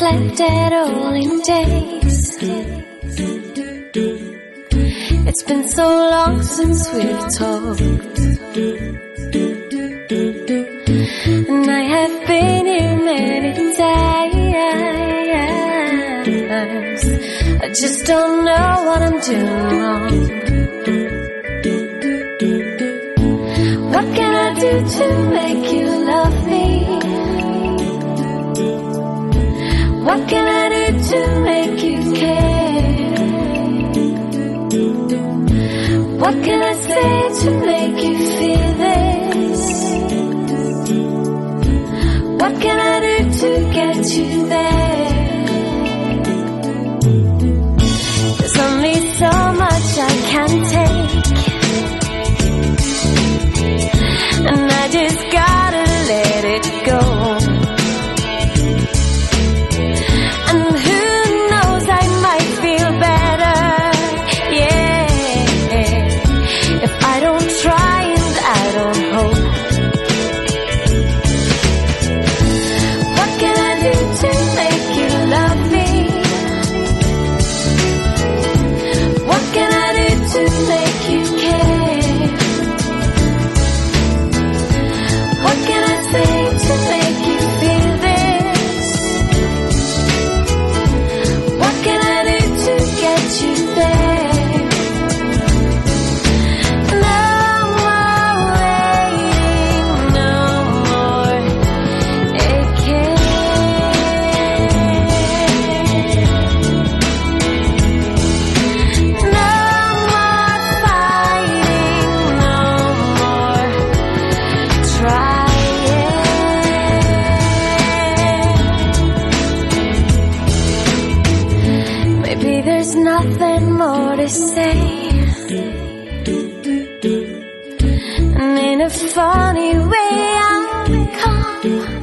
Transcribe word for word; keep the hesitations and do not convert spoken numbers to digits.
slept at all in days. It's been so long since we've talked, and I have been here many times. I just don't know what I'm doing wrong. What can I do to make you love me? What can I do to make you care? What can I say to make you feel this? What can I do to get you there? There's only so much I can take, and I just gotta let it go. And who knows, I might feel better, yeah, if I don't try and I don't hope. What can I do to make you love me? What can I do to make you care? What can I say to make you feel this? What can I do to get you there? No more waiting, no more aching. No more fighting, no more trying. Maybe there's nothing more to say, and in a funny way I'm calm.